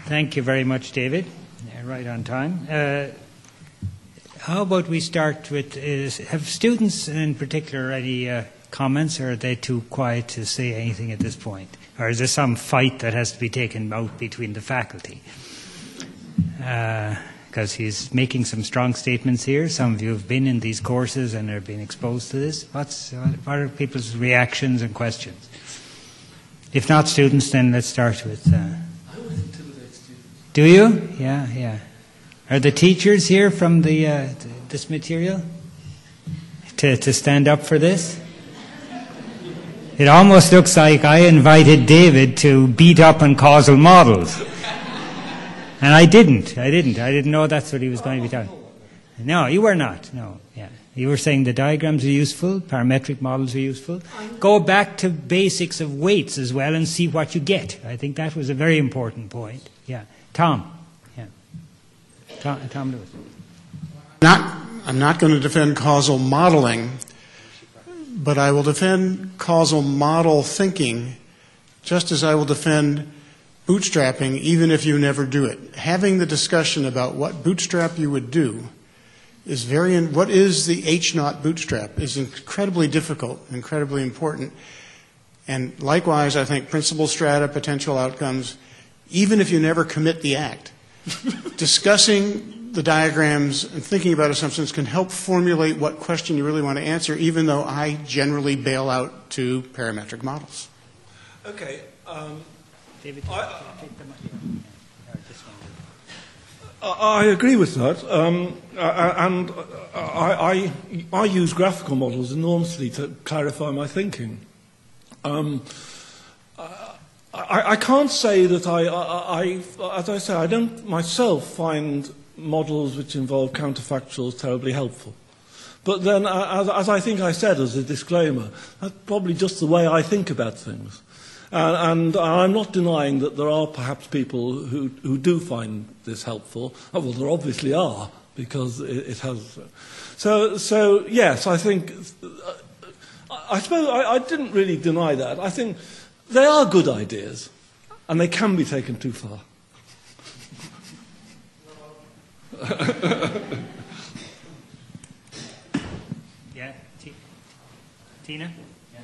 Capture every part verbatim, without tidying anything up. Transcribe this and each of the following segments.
Thank you very much, David. Yeah, right on time. Uh, how about we start with, is, have students in particular any uh, comments, or are they too quiet to say anything at this point? Or is there some fight that has to be taken out between the faculty? Because uh, he's making some strong statements here. Some of you have been in these courses and are being exposed to this. What's, what are people's reactions and questions? If not students, then let's start with... Uh, Do you? Yeah, yeah. Are the teachers here from the uh, this material to to stand up for this? It almost looks like I invited David to beat up on causal models, and I didn't. I didn't. I didn't know that's what he was going to be doing. No, you were not. No, yeah. You were saying the diagrams are useful, parametric models are useful. Go back to basics of weights as well and see what you get. I think that was a very important point. Yeah. Tom. Yeah. Tom, Tom Lewis. Not, I'm not going to defend causal modeling, but I will defend causal model thinking just as I will defend bootstrapping even if you never do it. Having the discussion about what bootstrap you would do is very, in, what is the H naught bootstrap is incredibly difficult, incredibly important. And likewise, I think principal strata, potential outcomes, even if you never commit the act, discussing the diagrams and thinking about assumptions can help formulate what question you really want to answer, even though I generally bail out to parametric models. Okay. Um, David, I, I agree with that, um, and I, I, I use graphical models enormously to clarify my thinking. Um, I, I can't say that I, I, I, as I say, I don't myself find models which involve counterfactuals terribly helpful. But then, as, as I think I said as a disclaimer, that's probably just the way I think about things. And, and I'm not denying that there are perhaps people who, who do find this helpful. Oh, well, there obviously are, because it, it has. So, so, yes, I think, I suppose I, I didn't really deny that. I think they are good ideas, and they can be taken too far. Yeah, T- Tina? Yeah.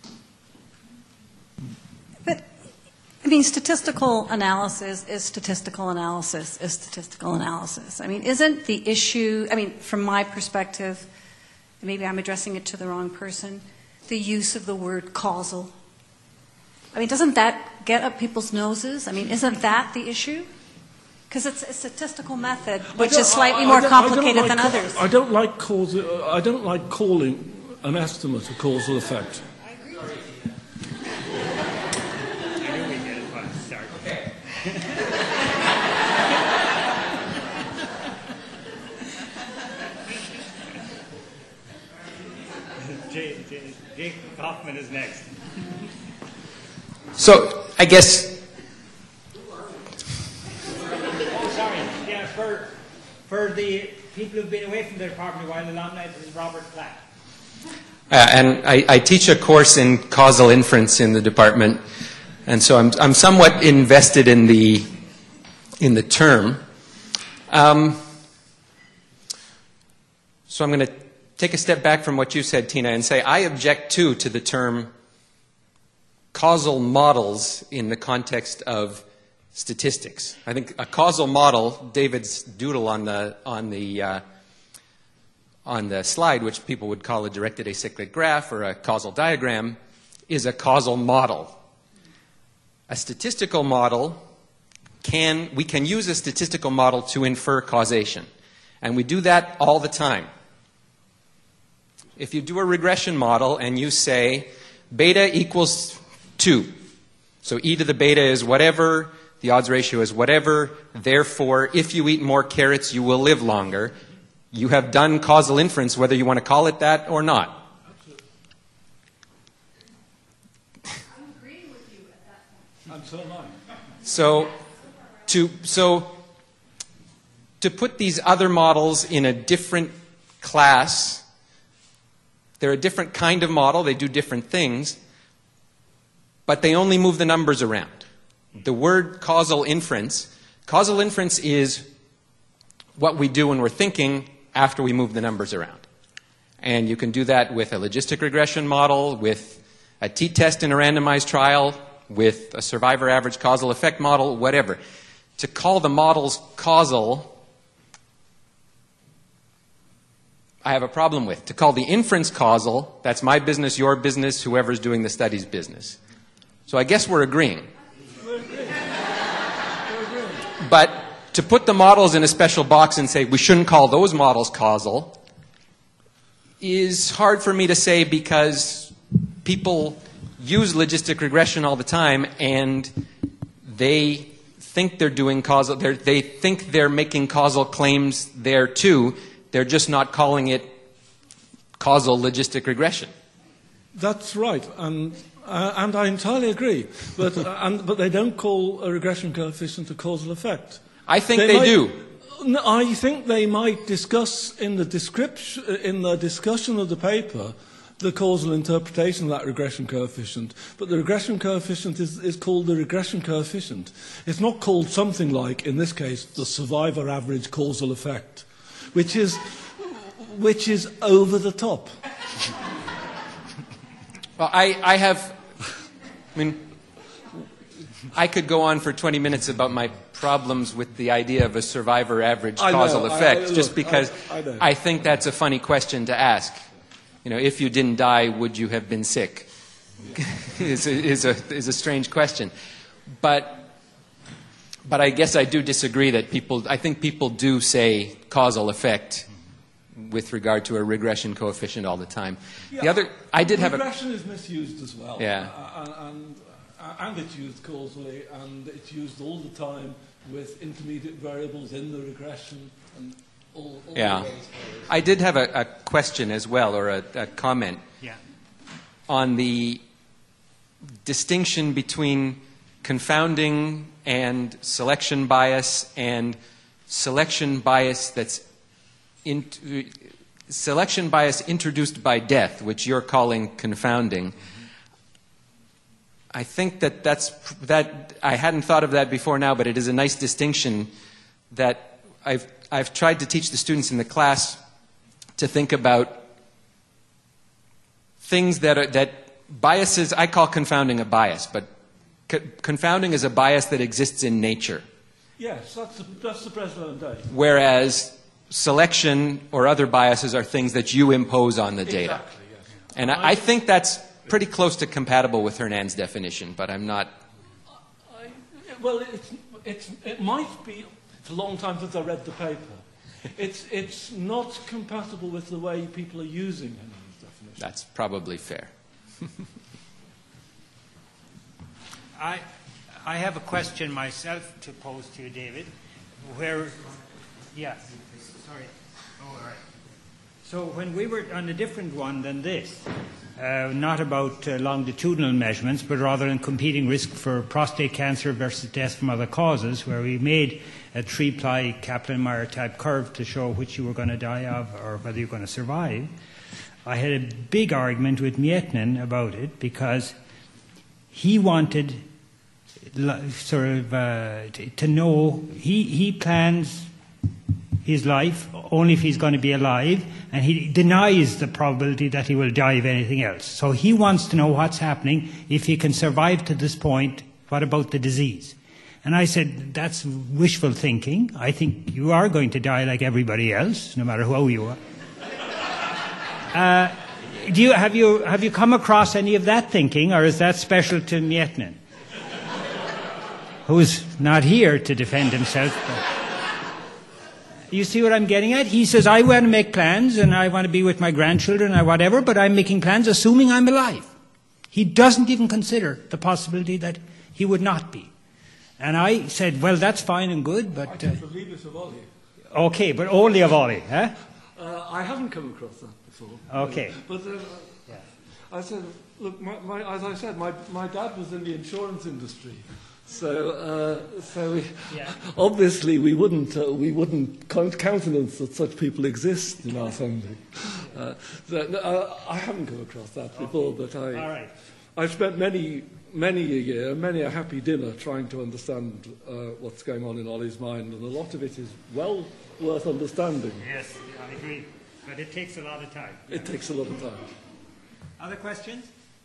But, I mean, statistical analysis is statistical analysis is statistical analysis. I mean, isn't the issue, I mean, from my perspective, maybe I'm addressing it to the wrong person, the use of the word causal. I mean, doesn't that get up people's noses? I mean, isn't that the issue? Because it's a statistical method, which is slightly I, I more like, complicated than others. I don't like causal, I don't like calling an estimate a causal effect. I agree. I knew we'd get it by the start. Okay. Jake, Jake, Jake Kaufman is next. So, I guess... Oh, sorry. Yeah, for, for the people who've been away from the department a while, alumni, this is Robert Platt. Uh, and I, I teach a course in causal inference in the department, and so I'm, I'm somewhat invested in the, in the term. Um, so I'm going to take a step back from what you said, Tina, and say I object, too, to the term causal models in the context of statistics. I think a causal model, David's doodle on the on the uh, on the slide, which people would call a directed acyclic graph or a causal diagram, is a causal model. A statistical model can we can use a statistical model to infer causation, and we do that all the time. If you do a regression model and you say beta equals two. So e to the beta is whatever, the odds ratio is whatever, therefore if you eat more carrots you will live longer. You have done causal inference whether you want to call it that or not. I'm agreeing with you at that point. And so am I. So to, so to put these other models in a different class, they're a different kind of model, they do different things, but they only move the numbers around. The word causal inference Causal inference is what we do when we're thinking after we move the numbers around. And you can do that with a logistic regression model, with a t-test in a randomized trial, with a survivor average causal effect model, whatever. To call the models causal, I have a problem with. To call the inference causal, that's my business, your business, whoever's doing the study's business. So I guess we're agreeing. We're agreeing. We're agreeing. But to put the models in a special box and say we shouldn't call those models causal is hard for me to say, because people use logistic regression all the time and they think they're doing causal, they're, they think they're making causal claims there too. They're just not calling it causal logistic regression. That's right, and uh, and I entirely agree. But uh, and, but they don't call a regression coefficient a causal effect. I think they, they might, do. No, I think they might discuss in the description, in the discussion of the paper, the causal interpretation of that regression coefficient. But the regression coefficient is, is called the regression coefficient. It's not called something like, in this case, the survivor average causal effect, which is which is over the top. Well, I, I have, I mean, I could go on for twenty minutes about my problems with the idea of a survivor average I causal know, effect, I, I, look, just because I, I, know. I think that's a funny question to ask. You know, if you didn't die, would you have been sick? is, a, is, a, is a strange question. But, but I guess I do disagree that people, I think people do say causal effect with regard to a regression coefficient all the time. Yeah, the other, I did have a... Regression is misused as well. Yeah. Uh, and, uh, and it's used causally, and it's used all the time with intermediate variables in the regression and all, all yeah. the ways. I did have a, a question as well, or a, a comment, Yeah. on the distinction between confounding and selection bias, and selection bias that's in, selection bias introduced by death, which you're calling confounding. I think that that's that I hadn't thought of that before now, but it is a nice distinction that I've I've tried to teach the students in the class to think about things that are that biases. I call confounding a bias, but co confounding is a bias that exists in nature. Yes, that's the, that's the Breslow and Day. Whereas selection or other biases are things that you impose on the data. Exactly, yes. And I, I think that's pretty close to compatible with Hernan's definition, but I'm not... I, well, it's, it's, it might be... It's a long time since I read the paper. It's, it's not compatible with the way people are using Hernan's definition. That's probably fair. I, I have a question myself to pose to you, David, where... Yeah, sorry. Oh, all right. So when we were on a different one than this, uh, not about uh, longitudinal measurements, but rather in competing risk for prostate cancer versus death from other causes, where we made a three-ply Kaplan-Meier type curve to show which you were going to die of or whether you're going to survive, I had a big argument with Mietnin about it, because he wanted sort of uh, to, to know, he, he plans his life only if he's going to be alive, and he denies the probability that he will die of anything else. So he wants to know what's happening. If he can survive to this point, what about the disease? And I said, that's wishful thinking. I think you are going to die like everybody else, no matter who you are. Uh, do you, have, you, have you come across any of that thinking, or is that special to Mietnin, who's not here to defend himself? But you see what I'm getting at? He says, I want to make plans, and I want to be with my grandchildren or whatever, but I'm making plans assuming I'm alive. He doesn't even consider the possibility that he would not be. And I said, well, that's fine and good, but... I Uh, can believe it of Ollie. okay, but only of Ollie, huh? Uh, I haven't come across that before. Okay. But uh, Yeah. I said, look, my, my, as I said, my, my dad was in the insurance industry. So, uh, so we, Yeah. obviously we wouldn't, uh, we wouldn't countenance that such people exist in our family. Uh, so, uh, I haven't come across that before, Okay. but I, All right. I've spent many, many a year, many a happy dinner trying to understand uh, what's going on in Ollie's mind, and a lot of it is well worth understanding. Yes, I agree. But it takes a lot of time. It takes a lot of time. Other questions?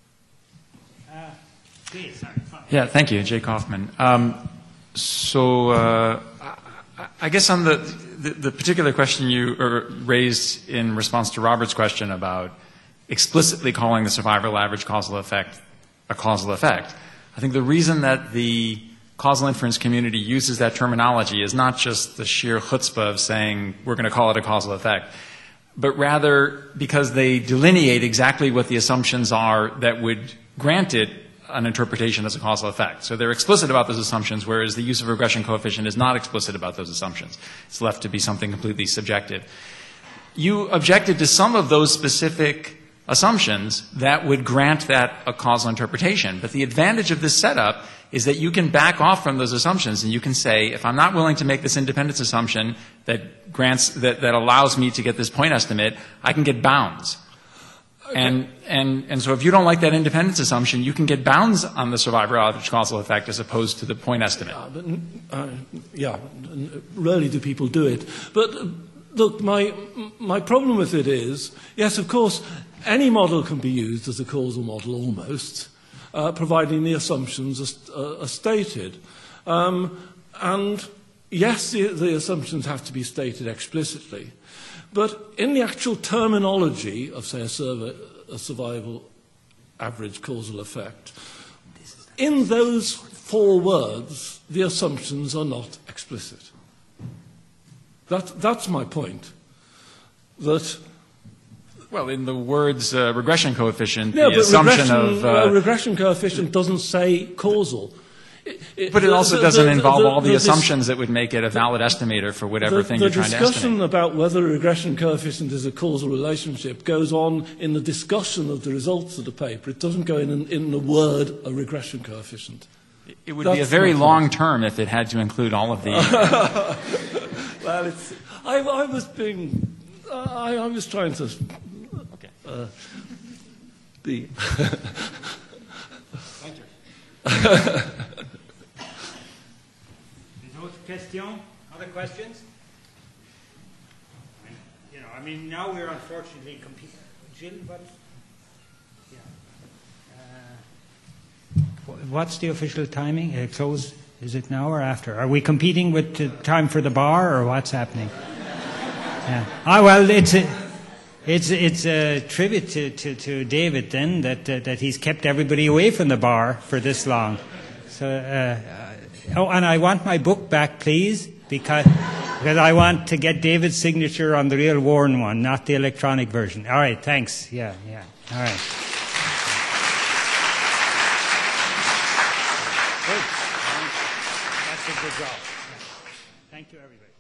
Uh, please, sorry. Yeah, thank you, Jay Kaufman. Um, so uh, I, I guess on the, the, the particular question you er, raised in response to Robert's question about explicitly calling the survival average causal effect a causal effect, I think the reason that the causal inference community uses that terminology is not just the sheer chutzpah of saying we're going to call it a causal effect, but rather because they delineate exactly what the assumptions are that would grant it an interpretation as a causal effect. So they're explicit about those assumptions, whereas the use of regression coefficient is not explicit about those assumptions. It's left to be something completely subjective. You objected to some of those specific assumptions that would grant that a causal interpretation. But the advantage of this setup is that you can back off from those assumptions and you can say, if I'm not willing to make this independence assumption that grants, that, that allows me to get this point estimate, I can get bounds. Okay. And, and, and so if you don't like that independence assumption, you can get bounds on the survivor average causal effect as opposed to the point estimate. Yeah, but, uh, yeah, rarely do people do it. But uh, look, my, my problem with it is, yes, of course, any model can be used as a causal model almost, uh, providing the assumptions are, uh, are stated. Um, and yes, the, the assumptions have to be stated explicitly. But in the actual terminology of, say, a, survey, a survival average causal effect, in those four words, the assumptions are not explicit. That, that's my point. That Well, in the words uh, regression coefficient, no, the but assumption regression, of... Uh, uh, regression coefficient doesn't say causal. It, it, but it the, also the, doesn't the, involve the, all the, the assumptions that would make it a valid estimator for whatever the, thing the you're trying to discussion estimate. about whether a regression coefficient is a causal relationship goes on in the discussion of the results of the paper. It doesn't go in, in the word a regression coefficient. It would That's be a very my long point. term if it had to include all of the... Well, it's, I, I was being... I, I was trying to... Okay. Uh, be... Thank you. Question? Other questions? You know, I mean, now we're unfortunately competing. Jill, what? Yeah. Uh, what's the official timing? Uh, close? Is it now or after? Are we competing with the time for the bar, or what's happening? Yeah. Ah, well, it's a, it's it's a tribute to, to, to David then that uh, that he's kept everybody away from the bar for this long. So. Uh, Oh, and I want my book back, please, because, because I want to get David's signature on the real worn one, not the electronic version. All right, thanks. Yeah, yeah. All right. Good. That's a good job. Thank you, everybody.